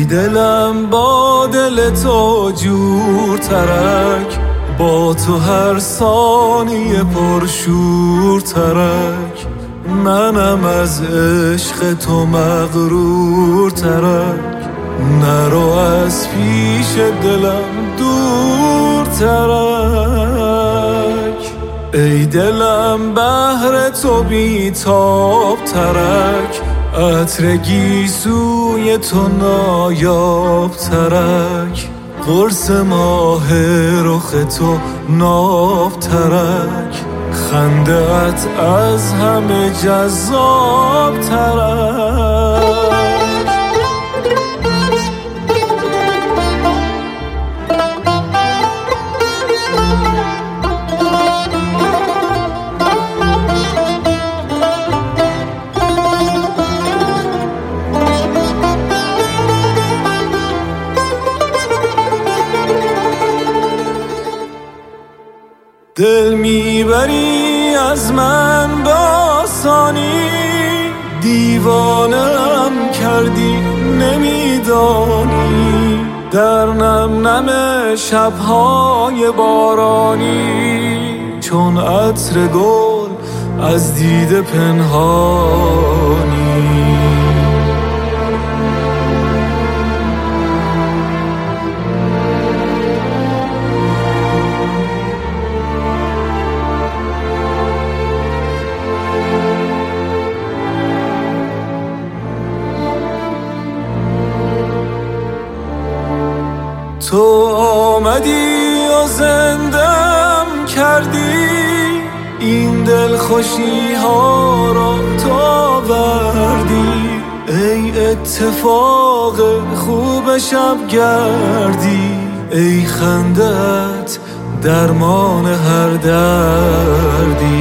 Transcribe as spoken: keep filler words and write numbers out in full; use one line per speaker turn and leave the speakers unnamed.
دلم با دل تو جور ترک، با تو هر ثانیه پرشور ترک. منم از عشق تو مغرور ترک، نرو از پیش دلم دور ترک. ای دلم بهر تو بیتاب ترک، عطر گیسوی تو نایاب ترک. قرص ماه رخ تو ناب ترک، خنده ات از همه جذاب ترک. دل میبری از من با آسانی، دیوانم کردی نمیدانی. در نم نم شبهای بارانی، چون عطر گل از دیده پنهانی. تو آمدی و زندم کردی، این دل خوشی ها را تو آوردی. ای اتفاق خوب شب گردی، ای خندت درمان هر دردی.